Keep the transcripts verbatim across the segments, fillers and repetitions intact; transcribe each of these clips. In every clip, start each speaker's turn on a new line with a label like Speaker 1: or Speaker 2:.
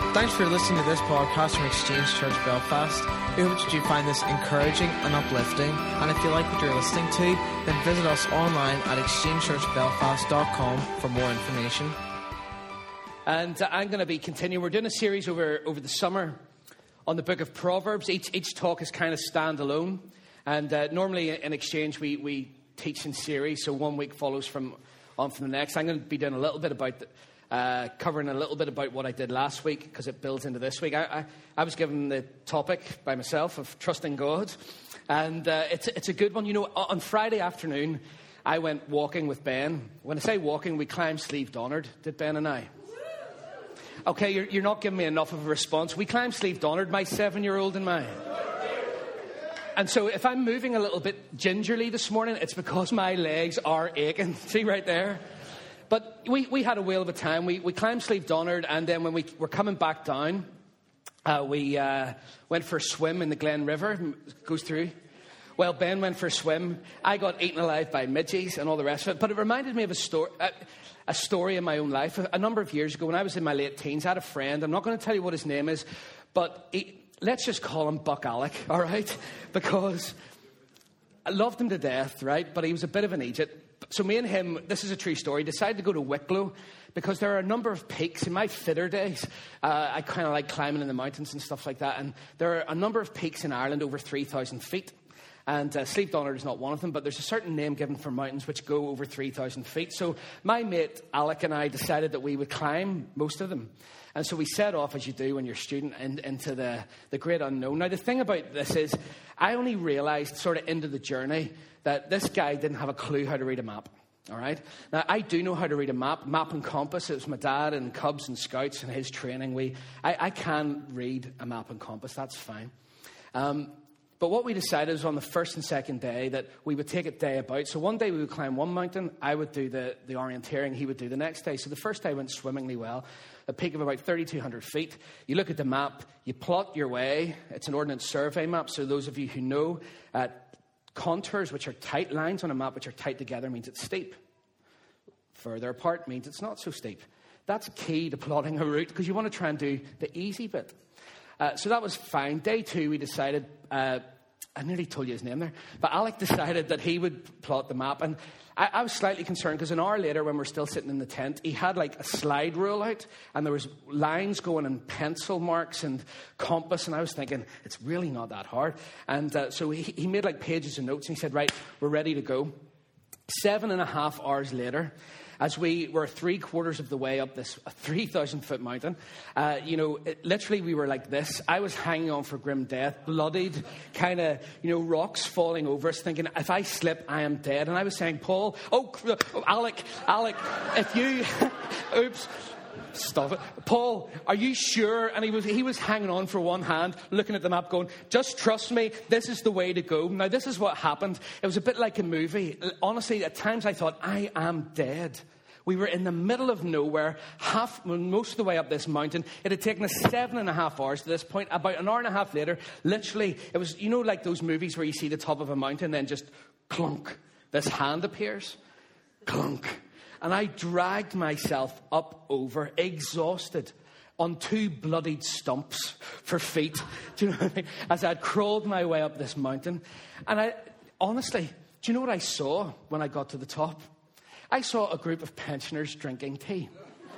Speaker 1: Thanks for listening to this podcast from Exchange Church Belfast. We hope that you find this encouraging and uplifting. And if you like what you're listening to, then visit us online at exchange church belfast dot com for more information.
Speaker 2: And uh, I'm going to be continuing. We're doing a series over, over the summer on the book of Proverbs. Each each talk is kind of standalone. And uh, normally in Exchange we, we teach in series, so one week follows from on from the next. I'm going to be doing a little bit about, the, uh, covering a little bit about what I did last week, because it builds into this week. I, I, I was given the topic by myself of trusting God. And uh, it's, it's a good one. You know, on Friday afternoon, I went walking with Ben. When I say walking, we climbed Slieve Donard, did Ben and I. Okay, you're, you're not giving me enough of a response. We climbed Slieve Donard, my seven-year-old and mine. And so if I'm moving a little bit gingerly this morning, it's because my legs are aching. See right there? But we, we had a whale of a time. We, we climbed Slieve Donard, and then when we were coming back down, uh, we uh, went for a swim in the Glen River. It goes through. Well, Ben went for a swim. I got eaten alive by midges and all the rest of it. But it reminded me of a story... Uh, A story in my own life. A number of years ago, when I was in my late teens, I had a friend. I'm not going to tell you what his name is, but he, let's just call him Buck Alec, all right? Because I loved him to death, right? But he was a bit of an idiot. So me and him, this is a true story, decided to go to Wicklow because there are a number of peaks. In my fitter days, uh, I kind of like climbing in the mountains and stuff like that. And there are a number of peaks in Ireland over three thousand feet. And uh, Slieve Donard is not one of them, but there's a certain name given for mountains which go over three thousand feet. So my mate Alec and I decided that we would climb most of them. And so we set off, as you do when you're a student, in, into the, the great unknown. Now, the thing about this is I only realised sort of into the journey that this guy didn't have a clue how to read a map. All right? Now, I do know how to read a map, map and compass. It was my dad and Cubs and Scouts and his training. We, I, I can read a map and compass. That's fine. Um... But what we decided was on the first and second day that we would take it day about. So one day we would climb one mountain. I would do the, the orienteering. He would do the next day. So the first day went swimmingly well. A peak of about thirty-two hundred feet. You look at the map. You plot your way. It's an Ordnance Survey map. So those of you who know, uh, contours, which are tight lines on a map, which are tight together, means it's steep. Further apart means it's not so steep. That's key to plotting a route because you want to try and do the easy bit. Uh, so that was fine. Day two, we decided, uh, I nearly told you his name there, but Alec decided that he would plot the map. And I, I was slightly concerned because an hour later, when we're still sitting in the tent, he had like a slide rule out and there was lines going and pencil marks and compass. And I was thinking, it's really not that hard. And uh, so he, he made like pages of notes and he said, right, we're ready to go. Seven and a half hours later, as we were three quarters of the way up this three thousand foot mountain, uh, you know, it, literally we were like this. I was hanging on for grim death, bloodied, kind of, you know, rocks falling over us, thinking, if I slip, I am dead. And I was saying, Paul, oh, oh Alec, Alec, if you, oops, stop it. Paul, are you sure? And he was he was hanging on for one hand, looking at the map, going, just trust me, this is the way to go. Now, this is what happened. It was a bit like a movie. Honestly, at times I thought, I am dead. We were in the middle of nowhere, half, most of the way up this mountain. It had taken us seven and a half hours to this point. About an hour and a half later, literally, it was, you know, like those movies where you see the top of a mountain, then just clunk, this hand appears. Clunk. And I dragged myself up over, exhausted, on two bloodied stumps for feet, do you know what I mean? As I'd crawled my way up this mountain. And I, honestly, do you know what I saw when I got to the top? I saw a group of pensioners drinking tea.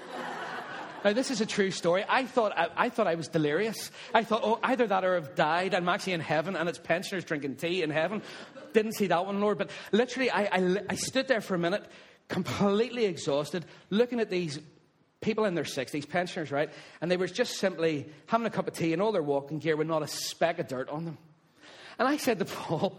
Speaker 2: Now, this is a true story. I thought I, I thought I was delirious. I thought, oh, either that or I've died. I'm actually in heaven, and it's pensioners drinking tea in heaven. Didn't see that one, Lord. But literally, I, I, I stood there for a minute, completely exhausted, looking at these people in their sixties, pensioners, right? And they were just simply having a cup of tea in all their walking gear with not a speck of dirt on them. And I said to Paul,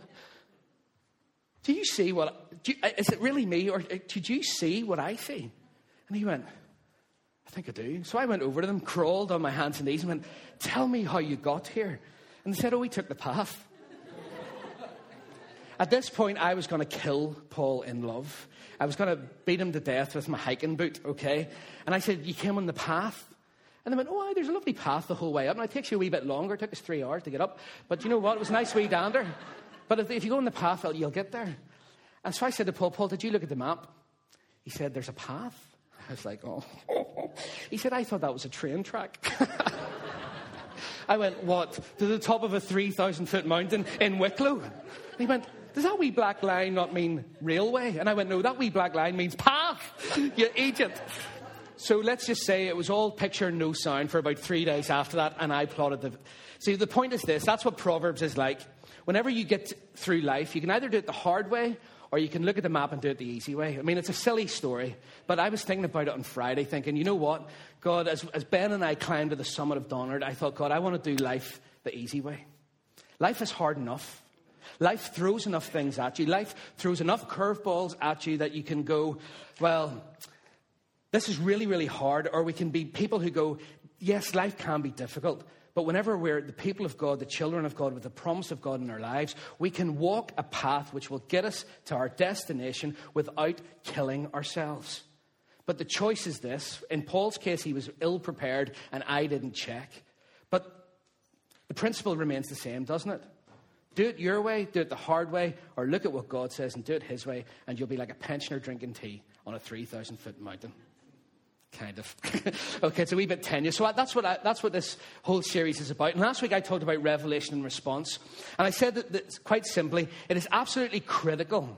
Speaker 2: do you see what, do you, is it really me, or did you see what I see? And he went, I think I do. So I went over to them, crawled on my hands and knees and went, tell me how you got here. And they said, oh, we took the path. At this point, I was going to kill Paul in love. I was going to beat him to death with my hiking boot, okay? And I said, you came on the path? And they went, oh, there's a lovely path the whole way up. Now, it takes you a wee bit longer. It took us three hours to get up. But you know what? It was a nice wee dander. But if, if you go on the path, you'll get there. And so I said to Paul, Paul, did you look at the map? He said, there's a path. I was like, oh. He said, I thought that was a train track. I went, what? To the top of a three thousand foot mountain in Wicklow? And he went, does that wee black line not mean railway? And I went, no, that wee black line means path, you idiot. So let's just say it was all picture, no sound for about three days after that, and I plotted the... See, the point is this, that's what Proverbs is like. Whenever you get through life, you can either do it the hard way, or you can look at the map and do it the easy way. I mean, it's a silly story, but I was thinking about it on Friday, thinking, you know what? God, as, as Ben and I climbed to the summit of Donard, I thought, God, I want to do life the easy way. Life is hard enough. Life throws enough things at you. Life throws enough curveballs at you that you can go, well, this is really, really hard. Or we can be people who go, yes, life can be difficult. But whenever we're the people of God, the children of God, with the promise of God in our lives, we can walk a path which will get us to our destination without killing ourselves. But the choice is this. In Paul's case, he was ill-prepared and I didn't check. But the principle remains the same, doesn't it? Do it your way, do it the hard way, or look at what God says and do it his way, and you'll be like a pensioner drinking tea on a three thousand foot mountain. Kind of. Okay, it's a wee bit tenuous. So that's what I, that's what this whole series is about. And last week I talked about revelation and response. And I said that, that quite simply, it is absolutely critical,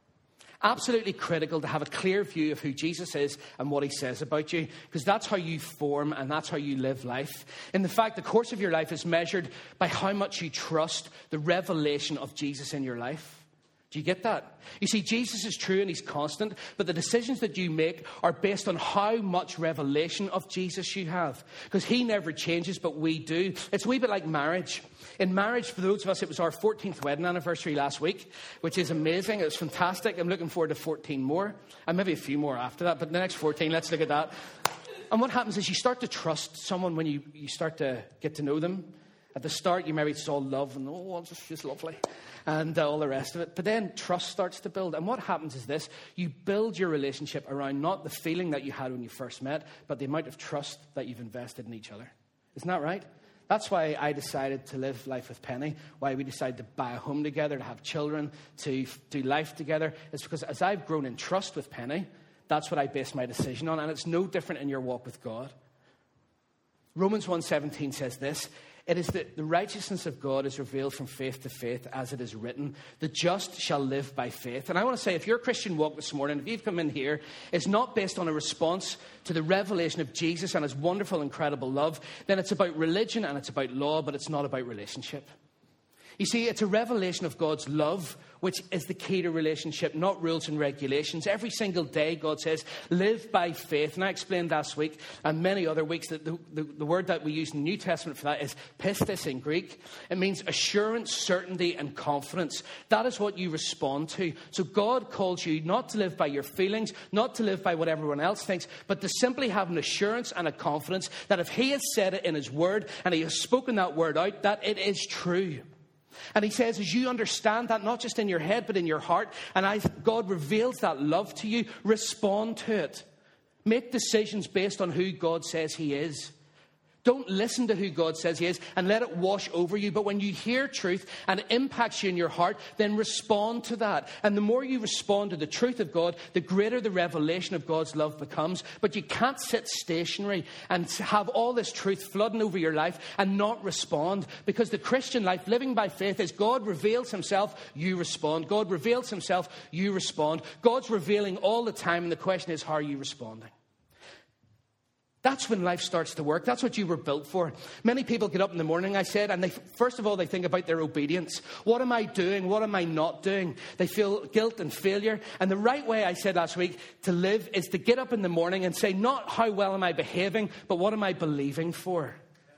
Speaker 2: absolutely critical to have a clear view of who Jesus is and what he says about you. Because that's how you form and that's how you live life. In the fact, the course of your life is measured by how much you trust the revelation of Jesus in your life. Do you get that? You see, Jesus is true and he's constant, but the decisions that you make are based on how much revelation of Jesus you have. Because he never changes, but we do. It's a wee bit like marriage. In marriage, for those of us, it was our fourteenth wedding anniversary last week, which is amazing. It was fantastic. I'm looking forward to fourteen more, and maybe a few more after that, but the next fourteen, let's look at that. And what happens is you start to trust someone when you, you start to get to know them. At the start, you maybe it's all love and, oh, it's just, just lovely, and uh, all the rest of it. But then trust starts to build. And what happens is this. You build your relationship around not the feeling that you had when you first met, but the amount of trust that you've invested in each other. Isn't that right? That's why I decided to live life with Penny, why we decided to buy a home together, to have children, to do life together. It's because as I've grown in trust with Penny, that's what I base my decision on. And it's no different in your walk with God. Romans one seventeen says this. It is that the righteousness of God is revealed from faith to faith, as it is written, the just shall live by faith. And I want to say, if your Christian walk this morning, if you've come in here, is not based on a response to the revelation of Jesus and his wonderful, incredible love, then it's about religion and it's about law, but it's not about relationship. You see, it's a revelation of God's love, which is the key to relationship, not rules and regulations. Every single day, God says, live by faith. And I explained last week and many other weeks that the, the, the word that we use in the New Testament for that is pistis in Greek. It means assurance, certainty, and confidence. That is what you respond to. So God calls you not to live by your feelings, not to live by what everyone else thinks, but to simply have an assurance and a confidence that if he has said it in his word and he has spoken that word out, that it is true. And he says, as you understand that, not just in your head, but in your heart, and as God reveals that love to you, respond to it. Make decisions based on who God says he is. Don't listen to who God says he is and let it wash over you. But when you hear truth and it impacts you in your heart, then respond to that. And the more you respond to the truth of God, the greater the revelation of God's love becomes. But you can't sit stationary and have all this truth flooding over your life and not respond. Because the Christian life, living by faith, is God reveals himself, you respond. God reveals himself, you respond. God's revealing all the time, and the question is, how are you responding? That's when life starts to work. That's what you were built for. Many people get up in the morning, I said, and they, first of all, they think about their obedience. What am I doing? What am I not doing? They feel guilt and failure. And the right way, I said last week, to live is to get up in the morning and say, not how well am I behaving, but what am I believing for?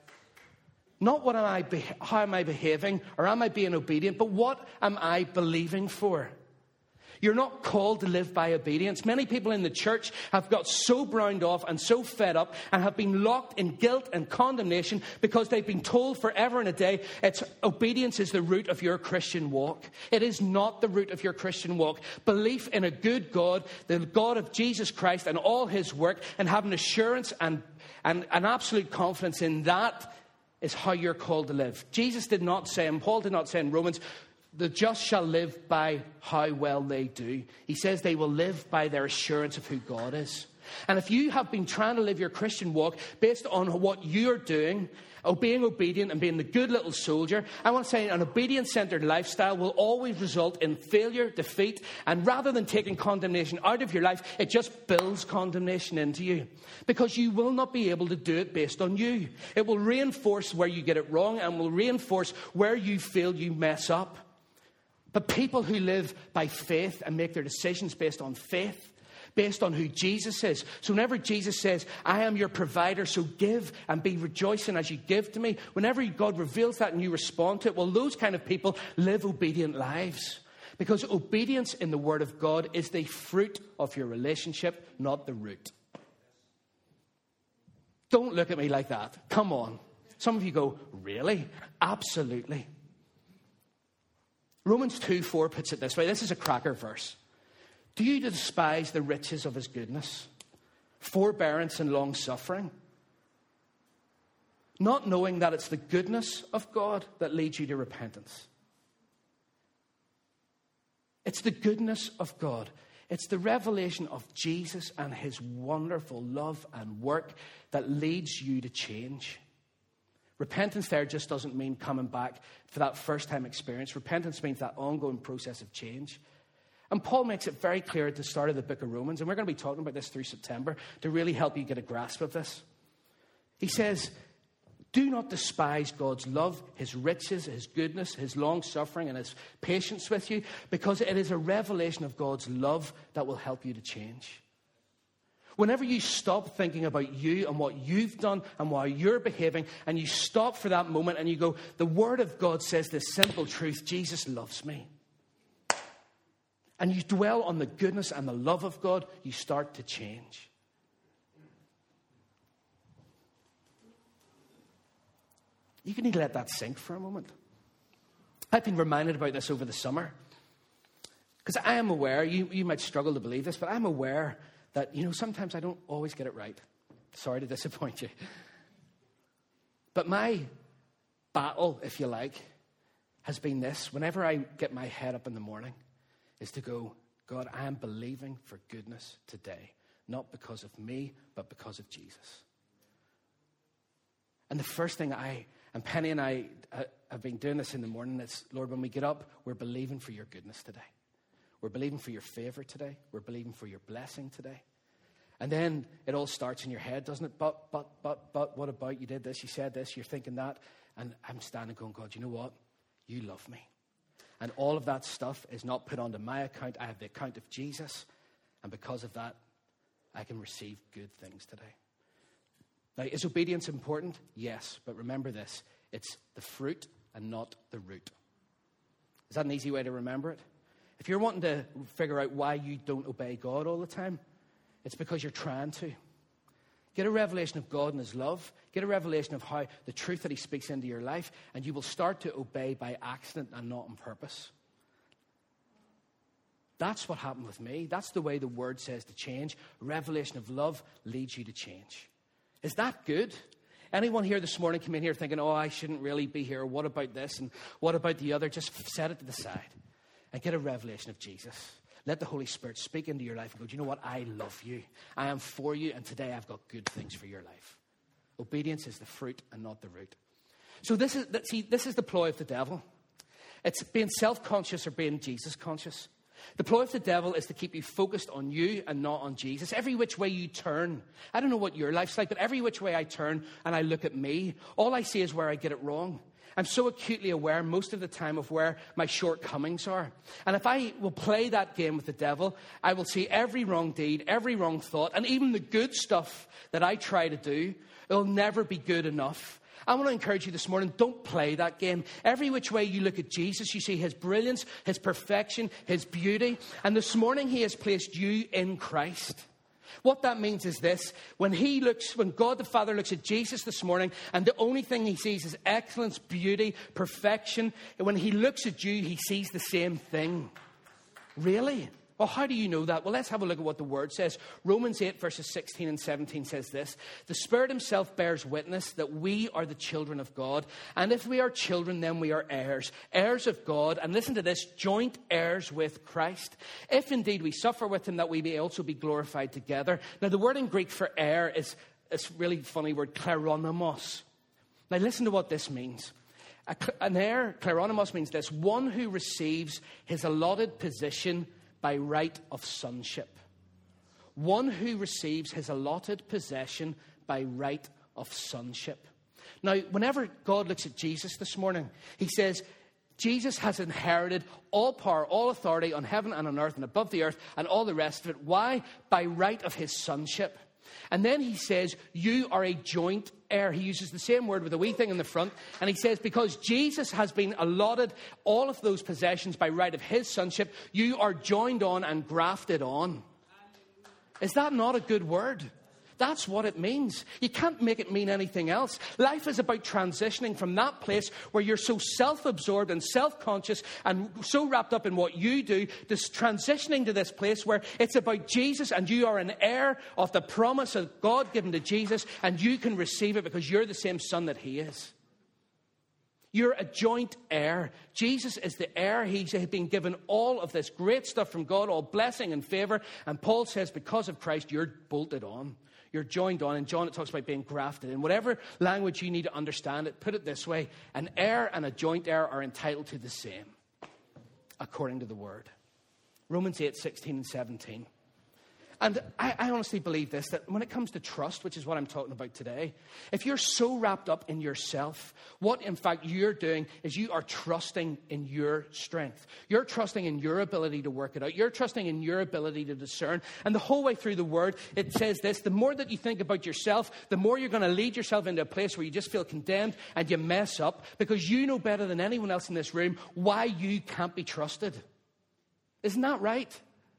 Speaker 2: Not what am I, be- how am I behaving, or am I being obedient, but what am I believing for? You're not called to live by obedience. Many people in the church have got so browned off and so fed up and have been locked in guilt and condemnation because they've been told forever and a day it's obedience is the root of your Christian walk. It is not the root of your Christian walk. Belief in a good God, the God of Jesus Christ and all his work, and having assurance and, and an absolute confidence in that is how you're called to live. Jesus did not say, and Paul did not say in Romans, the just shall live by how well they do. He says they will live by their assurance of who God is. And if you have been trying to live your Christian walk based on what you're doing, oh, being obedient and being the good little soldier, I want to say an obedience-centered lifestyle will always result in failure, defeat, and rather than taking condemnation out of your life, it just builds condemnation into you. Because you will not be able to do it based on you. It will reinforce where you get it wrong and will reinforce where you feel you mess up. But people who live by faith and make their decisions based on faith, based on who Jesus is. So whenever Jesus says, I am your provider, so give and be rejoicing as you give to me. Whenever God reveals that and you respond to it, well, those kind of people live obedient lives. Because obedience in the Word of God is the fruit of your relationship, not the root. Don't look at me like that. Come on. Some of you go, really? Absolutely. Romans two four puts it this way. This is a cracker verse. Do you despise the riches of his goodness, forbearance and long-suffering, not knowing that it's the goodness of God that leads you to repentance? It's the goodness of God. It's the revelation of Jesus and his wonderful love and work that leads you to change. Repentance there just doesn't mean coming back for that first-time experience. Repentance means that ongoing process of change. And Paul makes it very clear at the start of the book of Romans, and we're going to be talking about this through September to really help you get a grasp of this. He says, do not despise God's love, his riches, his goodness, his long-suffering, and his patience with you, because it is a revelation of God's love that will help you to change. Whenever you stop thinking about you and what you've done and why you're behaving, and you stop for that moment and you go, the Word of God says this simple truth, Jesus loves me. And you dwell on the goodness and the love of God, you start to change. You can need to let that sink for a moment. I've been reminded about this over the summer. Because I am aware, you, you might struggle to believe this, but I'm aware that, you know, sometimes I don't always get it right. Sorry to disappoint you. But my battle, if you like, has been this. Whenever I get my head up in the morning, is to go, God, I am believing for goodness today. Not because of me, but because of Jesus. And the first thing I, and Penny and I uh, have been doing this in the morning, it's, Lord, when we get up, we're believing for your goodness today. We're believing for your favor today. We're believing for your blessing today. And then it all starts in your head, doesn't it? But, but, but, but, what about you did this, you said this, you're thinking that. And I'm standing going, God, you know what? You love me. And all of that stuff is not put onto my account. I have the account of Jesus. And because of that, I can receive good things today. Now, is obedience important? Yes. But remember this. It's the fruit and not the root. Is that an easy way to remember it? If you're wanting to figure out why you don't obey God all the time, it's because you're trying to. Get a revelation of God and his love. Get a revelation of how the truth that he speaks into your life, and you will start to obey by accident and not on purpose. That's what happened with me. That's the way the word says to change. Revelation of love leads you to change. Is that good? Anyone here this morning come in here thinking, oh, I shouldn't really be here. What about this? And what about the other? Just set it to the side and get a revelation of Jesus. Let the Holy Spirit speak into your life and go, do you know what? I love you. I am for you, and today I've got good things for your life. Obedience is the fruit and not the root. So this is, see, this is the ploy of the devil. It's being self-conscious or being Jesus-conscious. The ploy of the devil is to keep you focused on you and not on Jesus. Every which way you turn, I don't know what your life's like, but every which way I turn and I look at me, all I see is where I get it wrong. I'm so acutely aware most of the time of where my shortcomings are. And if I will play that game with the devil, I will see every wrong deed, every wrong thought, and even the good stuff that I try to do, it'll never be good enough. I want to encourage you this morning, don't play that game. Every which way you look at Jesus, you see his brilliance, his perfection, his beauty. And this morning he has placed you in Christ. What that means is this: when he looks, when God the Father looks at Jesus this morning, and the only thing he sees is excellence, beauty, perfection, when he looks at you, he sees the same thing. Really? Well, how do you know that? Well, let's have a look at what the Word says. Romans eight, verses sixteen and seventeen says this. The Spirit himself bears witness that we are the children of God. And if we are children, then we are heirs. Heirs of God. And listen to this, joint heirs with Christ. If indeed we suffer with him, that we may also be glorified together. Now, the word in Greek for heir is a really funny word, kleronomos. Now, listen to what this means. An heir, kleronomos, means this. One who receives his allotted position by right of sonship. One who receives his allotted possession by right of sonship. Now, whenever God looks at Jesus this morning, he says, Jesus has inherited all power, all authority on heaven and on earth and above the earth and all the rest of it. Why? By right of his sonship. And then he says, you are a joint heir. He uses the same word with a wee thing in the front. And he says, because Jesus has been allotted all of those possessions by right of his sonship, you are joined on and grafted on. Is that not a good word? That's what it means. You can't make it mean anything else. Life is about transitioning from that place where you're so self-absorbed and self-conscious and so wrapped up in what you do, to transitioning to this place where it's about Jesus and you are an heir of the promise of God given to Jesus, and you can receive it because you're the same son that he is. You're a joint heir. Jesus is the heir. He's been given all of this great stuff from God, all blessing and favor. And Paul says because of Christ, you're bolted on. You're joined on. In John, it talks about being grafted in. Whatever language you need to understand it, put it this way. An heir and a joint heir are entitled to the same, according to the word. Romans eight, sixteen and seventeen. And I, I honestly believe this, that when it comes to trust, which is what I'm talking about today, if you're so wrapped up in yourself, what in fact you're doing is you are trusting in your strength. You're trusting in your ability to work it out. You're trusting in your ability to discern. And the whole way through the word, it says this: the more that you think about yourself, the more you're going to lead yourself into a place where you just feel condemned and you mess up, because you know better than anyone else in this room why you can't be trusted. Isn't that right?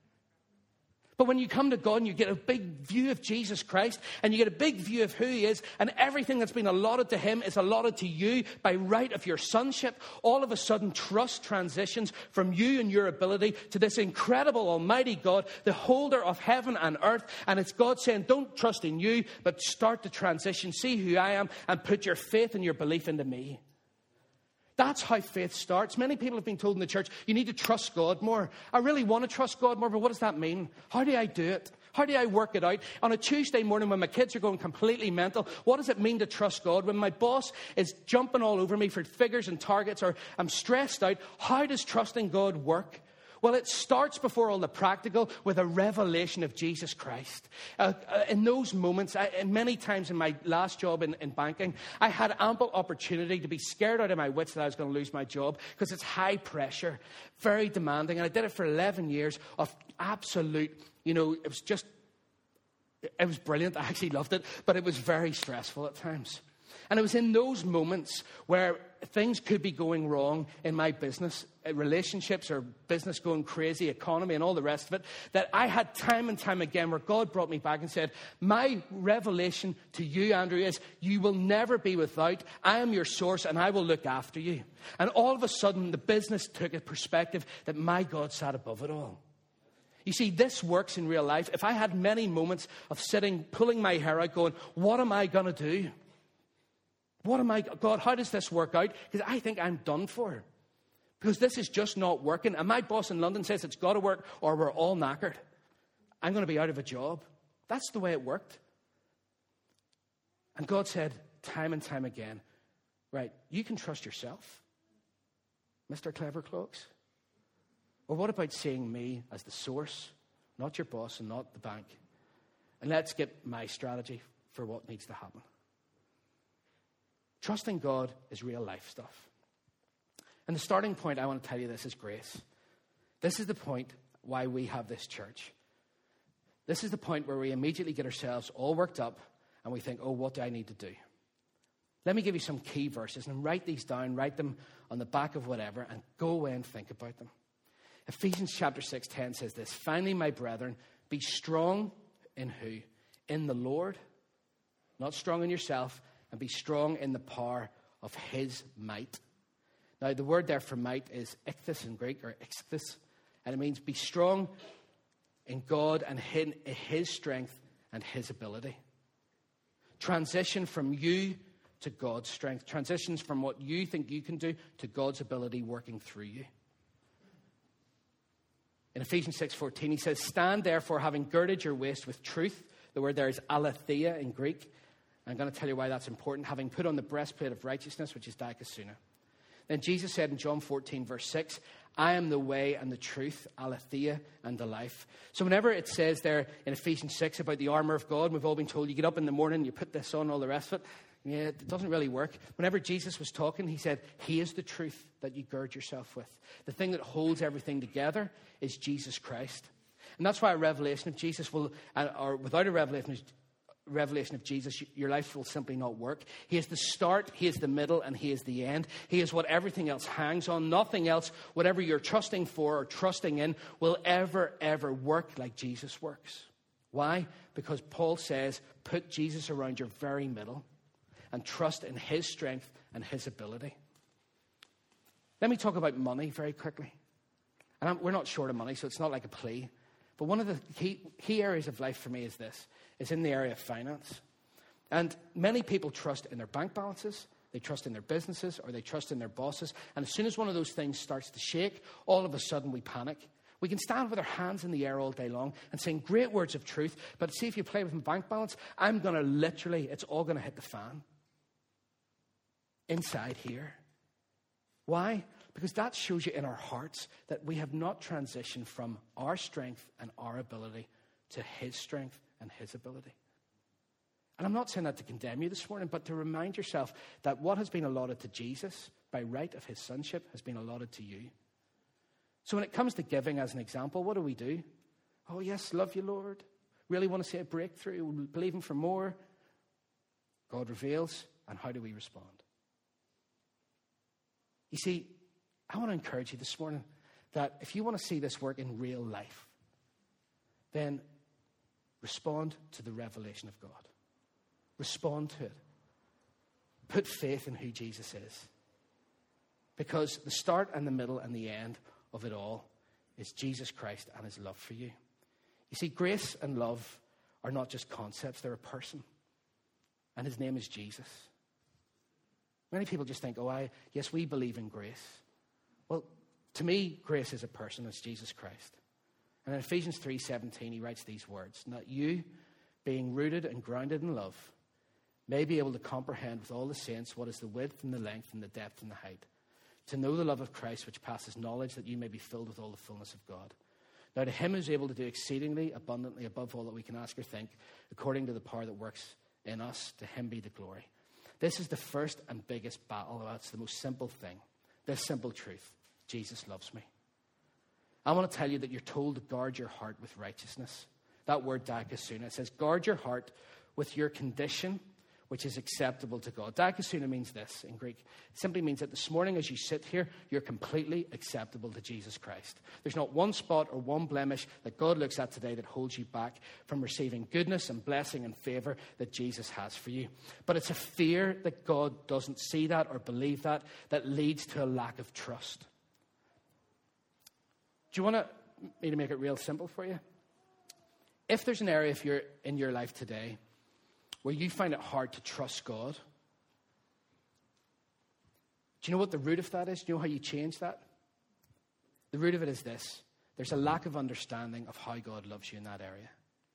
Speaker 2: But when you come to God and you get a big view of Jesus Christ and you get a big view of who he is, and everything that's been allotted to him is allotted to you by right of your sonship, all of a sudden trust transitions from you and your ability to this incredible almighty God, the holder of heaven and earth. And it's God saying, don't trust in you, but start the transition. See who I am and put your faith and your belief into me. That's how faith starts. Many people have been told in the church, you need to trust God more. I really want to trust God more, but what does that mean? How do I do it? How do I work it out? On a Tuesday morning when my kids are going completely mental, what does it mean to trust God? When my boss is jumping all over me for figures and targets, or I'm stressed out, how does trusting God work? Well, it starts before all the practical with a revelation of Jesus Christ. Uh, uh, in those moments, I, many times in my last job in, in banking, I had ample opportunity to be scared out of my wits that I was going to lose my job, because it's high pressure, very demanding. And I did it for eleven years of absolute, you know, it was just, it was brilliant. I actually loved it, but it was very stressful at times. And it was in those moments where things could be going wrong in my business, relationships or business going crazy, economy and all the rest of it, that I had time and time again where God brought me back and said, my revelation to you, Andrew, is you will never be without. I am your source and I will look after you. And all of a sudden, the business took a perspective that my God sat above it all. You see, this works in real life. If I had many moments of sitting, pulling my hair out, going, what am I going to do? What am I, God, how does this work out? Because I think I'm done for. Because this is just not working. And my boss in London says it's got to work or we're all knackered. I'm going to be out of a job. That's the way it worked. And God said time and time again, right, you can trust yourself, Mister Clever Cloaks. Or what about seeing me as the source, not your boss and not the bank? And let's get my strategy for what needs to happen. Trusting God is real life stuff. And the starting point, I want to tell you this, is grace. This is the point why we have this church. This is the point where we immediately get ourselves all worked up and we think, oh, what do I need to do? Let me give you some key verses and write these down, write them on the back of whatever, and go away and think about them. Ephesians chapter six, ten says this: finally, my brethren, be strong in who? In the Lord. Not strong in yourself, and be strong in the power of his might. Now, the word there for might is ichthys in Greek, or ichthys, and it means be strong in God and in his strength and his ability. Transition from you to God's strength. Transitions from what you think you can do to God's ability working through you. In Ephesians six fourteen, he says, stand therefore, having girded your waist with truth. The word there is aletheia in Greek. I'm going to tell you why that's important. Having put on the breastplate of righteousness, which is dikaiosune. Then Jesus said in John fourteen, verse six, I am the way and the truth, aletheia, and the life. So whenever it says there in Ephesians six about the armor of God, we've all been told you get up in the morning, you put this on, all the rest of it. Yeah, it doesn't really work. Whenever Jesus was talking, he said, he is the truth that you gird yourself with. The thing that holds everything together is Jesus Christ. And that's why a revelation of Jesus will, or without a revelation of revelation of Jesus, your life will simply not work. He is the start, he is the middle, and he is the end. He is what everything else hangs on. Nothing else, whatever you're trusting for or trusting in, will ever, ever work like Jesus works. Why? Because Paul says, put Jesus around your very middle and trust in his strength and his ability. Let me talk about money very quickly. And I'm, we're not short of money, so it's not like a plea. But one of the key, key areas of life for me is this. It's in the area of finance. And many people trust in their bank balances, they trust in their businesses, or they trust in their bosses. And as soon as one of those things starts to shake, all of a sudden we panic. We can stand with our hands in the air all day long and saying great words of truth, but see if you play with my bank balance, I'm going to literally, it's all going to hit the fan. Inside here. Why? Because that shows you in our hearts that we have not transitioned from our strength and our ability to his strength and his ability. And I'm not saying that to condemn you this morning, but to remind yourself that what has been allotted to Jesus by right of his sonship has been allotted to you. So when it comes to giving, as an example, what do we do? Oh yes, love you, Lord. Really want to see a breakthrough, believing for more. God reveals, and how do we respond? You see, I want to encourage you this morning that if you want to see this work in real life, then respond to the revelation of God. Respond to it. Put faith in who Jesus is. Because the start and the middle and the end of it all is Jesus Christ and his love for you. You see, grace and love are not just concepts, they're a person. And his name is Jesus. Many people just think, oh, I, yes, we believe in grace. Well, to me, grace is a person. It's Jesus Christ. And in Ephesians three seventeen, he writes these words, that you, being rooted and grounded in love, may be able to comprehend with all the saints what is the width and the length and the depth and the height, to know the love of Christ which passes knowledge, that you may be filled with all the fullness of God. Now to him who is able to do exceedingly abundantly above all that we can ask or think, according to the power that works in us, to him be the glory. This is the first and biggest battle. That's the most simple thing. This simple truth. Jesus loves me. I want to tell you that you're told to guard your heart with righteousness. That word dikaiosune, it says guard your heart with your condition, which is acceptable to God. Dikaiosune means this in Greek. It simply means that this morning as you sit here, you're completely acceptable to Jesus Christ. There's not one spot or one blemish that God looks at today that holds you back from receiving goodness and blessing and favor that Jesus has for you. But it's a fear that God doesn't see that or believe that that leads to a lack of trust. Do you want to, me to make it real simple for you? If there's an area if you're in your life today where you find it hard to trust God, do you know what the root of that is? Do you know how you change that? The root of it is this. There's a lack of understanding of how God loves you in that area.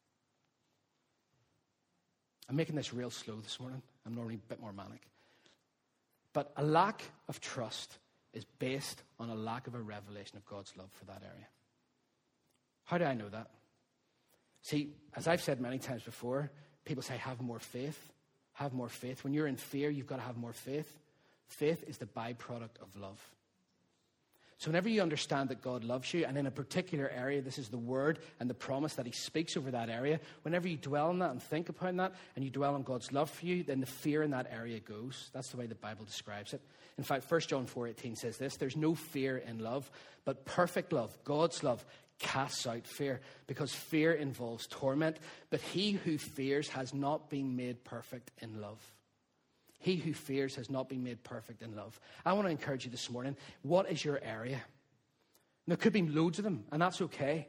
Speaker 2: I'm making this real slow this morning. I'm normally a bit more manic. But a lack of trust is based on a lack of a revelation of God's love for that area. How do I know that? See, as I've said many times before, people say, have more faith. Have more faith. When you're in fear, you've got to have more faith. Faith is the byproduct of love. So whenever you understand that God loves you, and in a particular area, this is the word and the promise that he speaks over that area, whenever you dwell on that and think upon that, and you dwell on God's love for you, then the fear in that area goes. That's the way the Bible describes it. In fact, First John four eighteen says this, there's no fear in love, but perfect love, God's love, casts out fear, because fear involves torment. But he who fears has not been made perfect in love. He who fears has not been made perfect in love. I want to encourage you this morning, what is your area? There could be loads of them, and that's okay.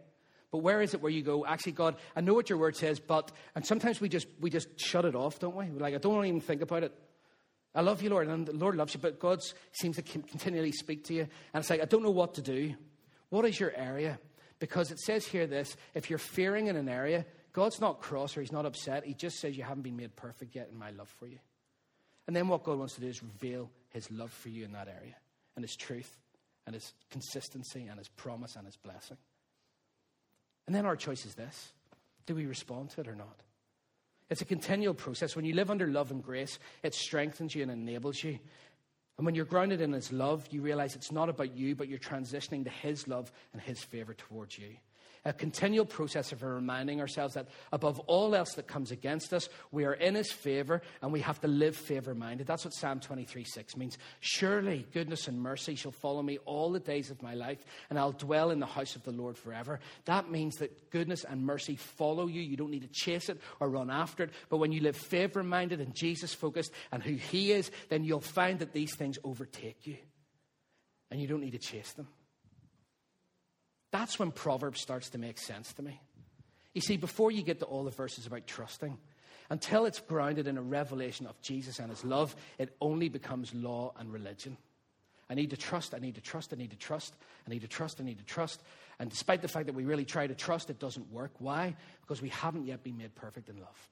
Speaker 2: But where is it where you go, actually, God, I know what your word says, but, and sometimes we just we just shut it off, don't we? We're like, I don't want to even think about it. I love you, Lord, and the Lord loves you, but God seems to continually speak to you. And it's like, I don't know what to do. What is your area? Because it says here this, if you're fearing in an area, God's not cross or he's not upset. He just says you haven't been made perfect yet in my love for you. And then what God wants to do is reveal his love for you in that area, and his truth, and his consistency, and his promise, and his blessing. And then our choice is this. Do we respond to it or not? It's a continual process. When you live under love and grace, it strengthens you and enables you. And when you're grounded in his love, you realize it's not about you, but you're transitioning to his love and his favor towards you. A continual process of reminding ourselves that above all else that comes against us, we are in his favor and we have to live favor-minded. That's what Psalm twenty-three six means. Surely goodness and mercy shall follow me all the days of my life, and I'll dwell in the house of the Lord forever. That means that goodness and mercy follow you. You don't need to chase it or run after it. But when you live favor-minded and Jesus-focused and who he is, then you'll find that these things overtake you. And you don't need to chase them. That's when Proverbs starts to make sense to me. You see, before you get to all the verses about trusting, until it's grounded in a revelation of Jesus and his love, it only becomes law and religion. I need to trust, I need to trust, I need to trust, I need to trust, I need to trust. And despite the fact that we really try to trust, it doesn't work. Why? Because we haven't yet been made perfect in love.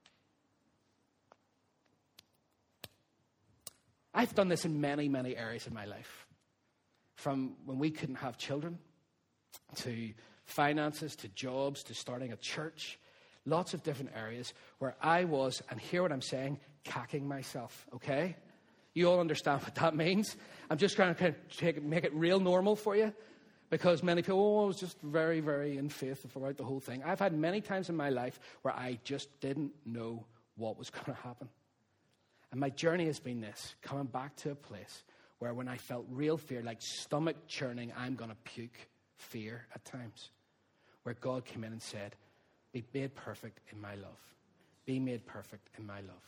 Speaker 2: I've done this in many, many areas of my life. From when we couldn't have children, to finances, to jobs, to starting a church. Lots of different areas where I was, and hear what I'm saying, cacking myself, okay? You all understand what that means. I'm just trying to kind of take it, make it real normal for you, because many people, oh, I was just very, very in faith throughout the whole thing. I've had many times in my life where I just didn't know what was going to happen. And my journey has been this, coming back to a place where when I felt real fear, like stomach churning, I'm going to puke fear at times, where God came in and said, be made perfect in my love. Be made perfect in my love.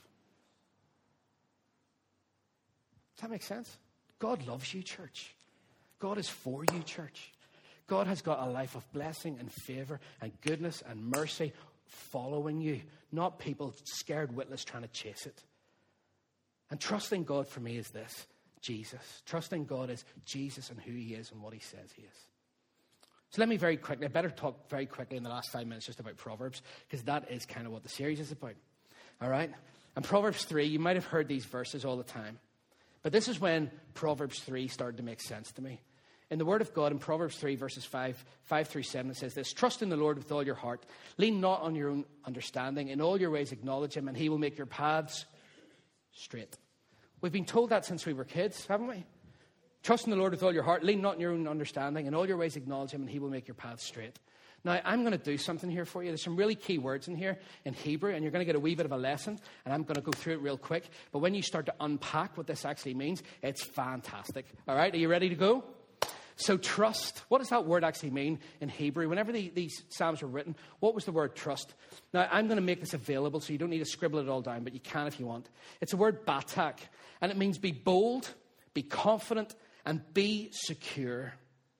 Speaker 2: Does that make sense? God loves you, church. God is for you, church. God has got a life of blessing and favor and goodness and mercy following you, not people scared witless trying to chase it. And trusting God for me is this, Jesus. Trusting God is Jesus and who he is and what he says he is. So let me very quickly, I better talk very quickly in the last five minutes just about Proverbs, because that is kind of what the series is about. All right? And Proverbs three, you might have heard these verses all the time. But this is when Proverbs three started to make sense to me. In the Word of God, in Proverbs three, verses five, five through seven, it says this, trust in the Lord with all your heart. Lean not on your own understanding. In all your ways acknowledge him, and he will make your paths straight. We've been told that since we were kids, haven't we? Trust in the Lord with all your heart. Lean not on your own understanding. In all your ways acknowledge him, and he will make your path straight. Now, I'm going to do something here for you. There's some really key words in here in Hebrew, and you're going to get a wee bit of a lesson, and I'm going to go through it real quick. But when you start to unpack what this actually means, it's fantastic. All right, are you ready to go? So trust, what does that word actually mean in Hebrew? Whenever the, these Psalms were written, what was the word trust? Now, I'm going to make this available, so you don't need to scribble it all down, but you can if you want. It's a word batak, and it means be bold, be confident, and be secure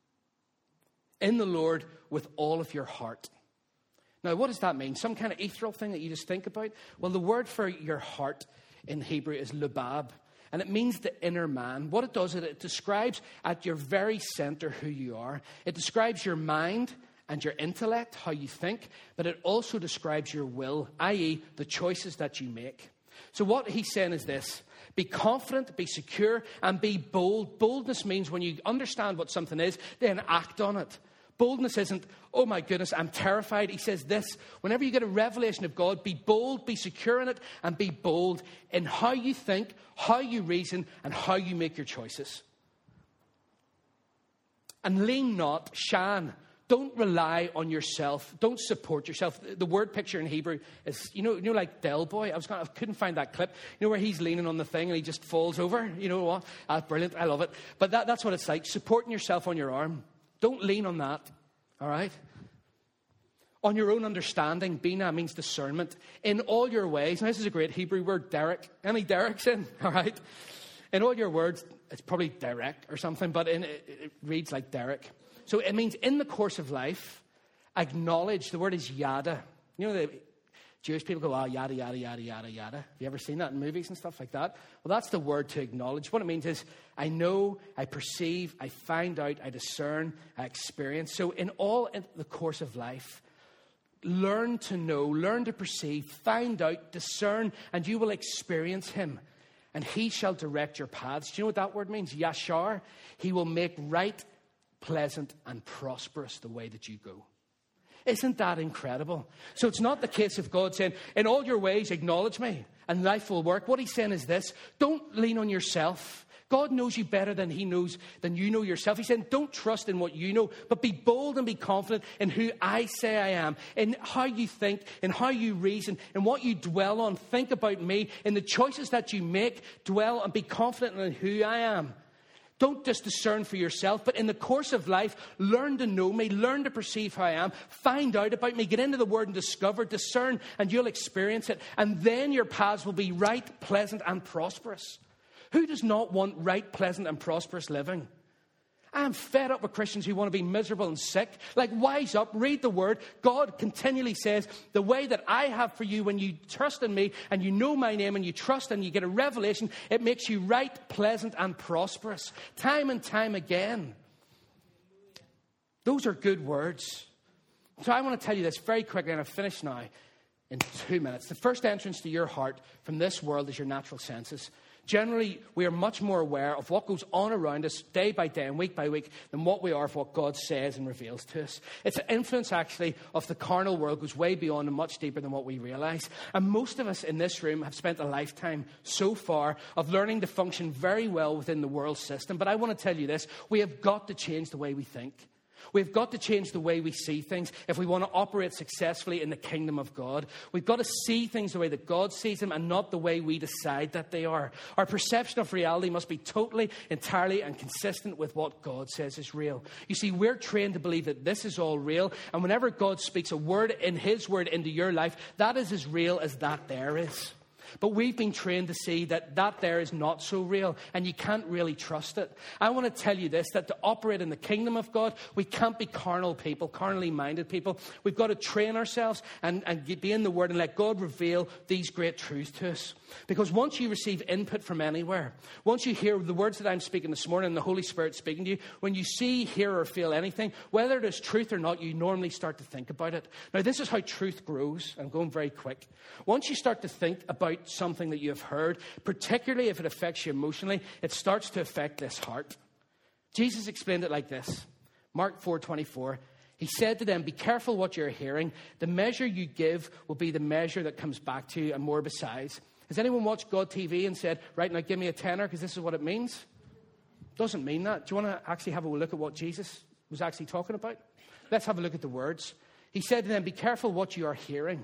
Speaker 2: in the Lord with all of your heart. Now, what does that mean? Some kind of ethereal thing that you just think about? Well, the word for your heart in Hebrew is lubab, and it means the inner man. What it does is it describes at your very center who you are. It describes your mind and your intellect, how you think, but it also describes your will, that is the choices that you make. So what he's saying is this, be confident, be secure, and be bold. Boldness means when you understand what something is, then act on it. Boldness isn't, oh my goodness, I'm terrified. He says this, whenever you get a revelation of God, be bold, be secure in it, and be bold in how you think, how you reason, and how you make your choices. And lean not, shan. Don't rely on yourself. Don't support yourself. The word picture in Hebrew is, you know, you know, like Del Boy. I was gonna, I couldn't find that clip. You know where he's leaning on the thing and he just falls over. You know what? That's brilliant. I love it. But that, that's what it's like. Supporting yourself on your arm. Don't lean on that. All right. On your own understanding. Bina means discernment. In all your ways. And this is a great Hebrew word, Derek. Any Derek's in? All right. In all your words, it's probably Derek or something, but in, it, it reads like Derek. So it means in the course of life, Acknowledge, the word is yada. You know, the Jewish people go, oh, yada, yada, yada, yada, yada. Have you ever seen that in movies and stuff like that? Well, that's the word to acknowledge. What it means is, I know, I perceive, I find out, I discern, I experience. So in all in the course of life, learn to know, learn to perceive, find out, discern, and you will experience him. And he shall direct your paths. Do you know what that word means? Yashar. He will make right, pleasant, and prosperous the way that you go. Isn't that incredible? So it's not the case of God saying, in all your ways, acknowledge me, and life will work. What he's saying is this: don't lean on yourself. God knows you better than he knows, than you know yourself. He's saying, don't trust in what you know, but be bold and be confident in who I say I am, in how you think, in how you reason, in what you dwell on. Think about me, in the choices that you make. Dwell and be confident in who I am. Don't just discern for yourself, but in the course of life, learn to know me, learn to perceive who I am, find out about me, get into the word and discover, discern, and you'll experience it. And then your paths will be right, pleasant, and prosperous. Who does not want right, pleasant, and prosperous living? I'm fed up with Christians who want to be miserable and sick. Like, wise up, read the word. God continually says, the way that I have for you when you trust in me and you know my name and you trust and you get a revelation, it makes you right, pleasant, and prosperous. Time and time again. Those are good words. So I want to tell you this very quickly, and I've finished now in two minutes. The first entrance to your heart from this world is your natural senses. Generally, we are much more aware of what goes on around us day by day and week by week than what we are of what God says and reveals to us. Its influence, actually, of the carnal world goes way beyond and much deeper than what we realize. And most of us in this room have spent a lifetime so far of learning to function very well within the world system. But I want to tell you this: we have got to change the way we think. We've got to change the way we see things if we want to operate successfully in the kingdom of God. We've got to see things the way that God sees them and not the way we decide that they are. Our perception of reality must be totally, entirely, and consistent with what God says is real. You see, we're trained to believe that this is all real, and whenever God speaks a word in his word into your life, that is as real as that there is. But we've been trained to see that that there is not so real, and you can't really trust it. I want to tell you this, that to operate in the kingdom of God, we can't be carnal people, carnally minded people. We've got to train ourselves and, and be in the Word and let God reveal these great truths to us. Because once you receive input from anywhere, once you hear the words that I'm speaking this morning and the Holy Spirit speaking to you, when you see, hear, or feel anything, whether it is truth or not, you normally start to think about it. Now, this is how truth grows. I'm going very quick. Once you start to think about something that you have heard, particularly if it affects you emotionally, it starts to affect this heart. Jesus explained it like this. Mark four twenty-four. He said to them, be careful what you're hearing. The measure you give will be the measure that comes back to you, and more besides. Has anyone watched God T V and said, right, now give me a tenner because this is what it means? Doesn't mean that. Do you want to actually have a look at what Jesus was actually talking about? Let's have a look at the words. He said to them, be careful what you are hearing.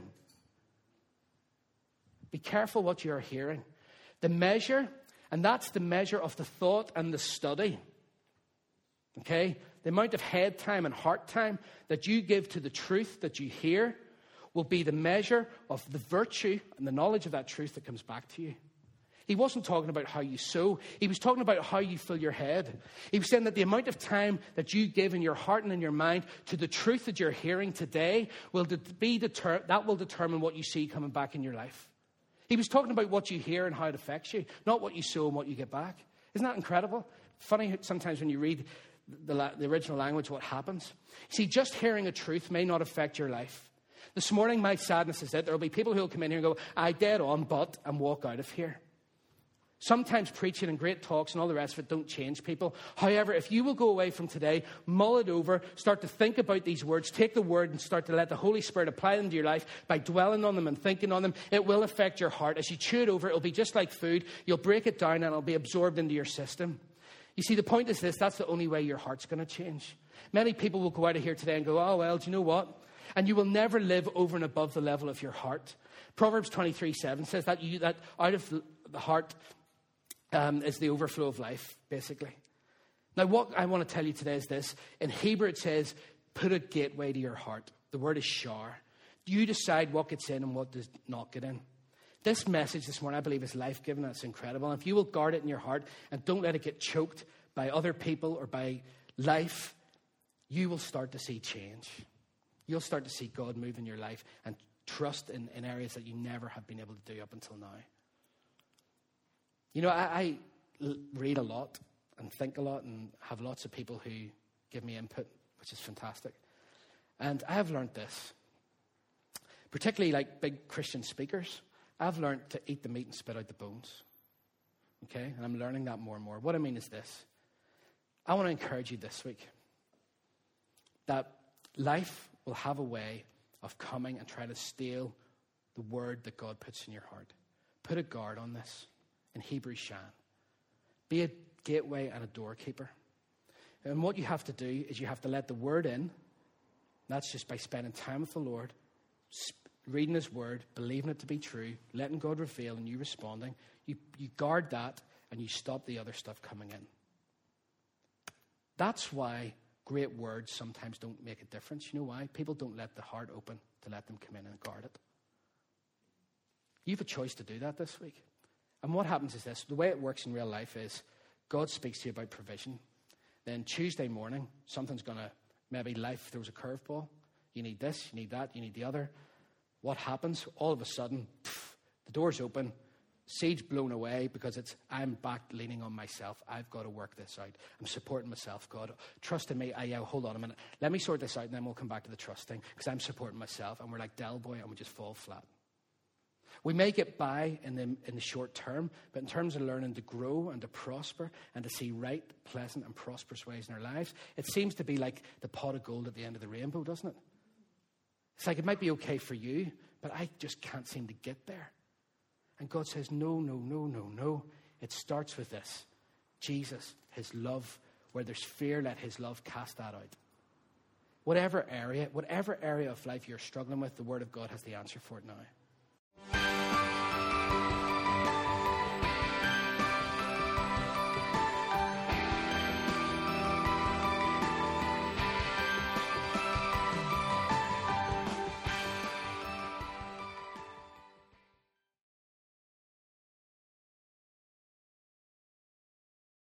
Speaker 2: Be careful what you are hearing. The measure, and that's the measure of the thought and the study. Okay? The amount of head time and heart time that you give to the truth that you hear will be the measure of the virtue and the knowledge of that truth that comes back to you. He wasn't talking about how you sow. He was talking about how you fill your head. He was saying that the amount of time that you give in your heart and in your mind to the truth that you're hearing today will be deter- that will determine what you see coming back in your life. He was talking about what you hear and how it affects you, not what you sow and what you get back. Isn't that incredible? Funny sometimes when you read the, la- the original language, what happens. See, just hearing a truth may not affect your life. This morning, my sadness is that there will be people who will come in here and go, I dead on, but, and walk out of here. Sometimes preaching and great talks and all the rest of it don't change people. However, if you will go away from today, mull it over, start to think about these words, take the word and start to let the Holy Spirit apply them to your life by dwelling on them and thinking on them, it will affect your heart. As you chew it over, it'll be just like food. You'll break it down and it'll be absorbed into your system. You see, the point is this, that's the only way your heart's going to change. Many people will go out of here today and go, oh, well, do you know what? And you will never live over and above the level of your heart. Proverbs twenty-three seven says that, you, that out of the heart um, is the overflow of life, basically. Now, what I want to tell you today is this. In Hebrew, it says, put a gateway to your heart. The word is shar. You decide what gets in and what does not get in. This message this morning, I believe, is life-giving. It's incredible. And if you will guard it in your heart and don't let it get choked by other people or by life, you will start to see change. You'll start to see God move in your life and trust in, in areas that you never have been able to do up until now. You know, I, I read a lot and think a lot and have lots of people who give me input, which is fantastic. And I have learned this, particularly like big Christian speakers. I've learned to eat the meat and spit out the bones. Okay? And I'm learning that more and more. What I mean is this. I want to encourage you this week that life will have a way of coming and trying to steal the word that God puts in your heart. Put a guard on this. In Hebrews, Shan. Be a gateway and a doorkeeper. And what you have to do is you have to let the word in. That's just by spending time with the Lord, reading his word, believing it to be true, letting God reveal and you responding. You, you guard that and you stop the other stuff coming in. That's why great words sometimes don't make a difference. You know why? People don't let the heart open to let them come in and guard it. You have a choice to do that this week. And what happens is this. The way it works in real life is God speaks to you about provision. Then Tuesday morning, something's going to, maybe life throws a curveball. You need this, you need that, you need the other. What happens? All of a sudden, pff, the door's open, seed's blown away because it's, I'm back leaning on myself. I've got to work this out. I'm supporting myself, God. Trust in me. I, yeah, hold on a minute. Let me sort this out and then we'll come back to the trusting because I'm supporting myself. And we're like Del Boy and we just fall flat. We may get by in the, in the short term, but in terms of learning to grow and to prosper and to see right, pleasant and prosperous ways in our lives, it seems to be like the pot of gold at the end of the rainbow, doesn't it? It's like it might be okay for you, but I just can't seem to get there. And God says, no, no, no, no, no. It starts with this. Jesus, his love. Where there's fear, let his love cast that out. Whatever area, whatever area of life you're struggling with, the word of God has the answer for it now.